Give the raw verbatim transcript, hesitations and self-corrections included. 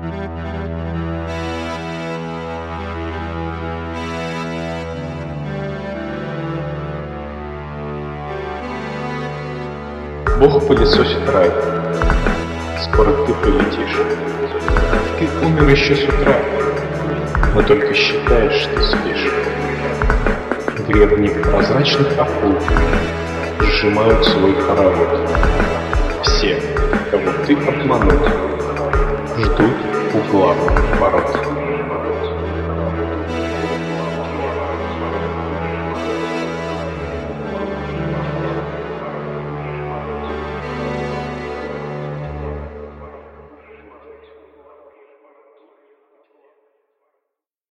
Бог пылесосит рай. Скоро ты полетишь. Ты умер еще с утра, но только считаешь, что спишь. Гребни прозрачных акул сжимают свой хоровод. Все, кого ты обманул, ждут у главных ворот.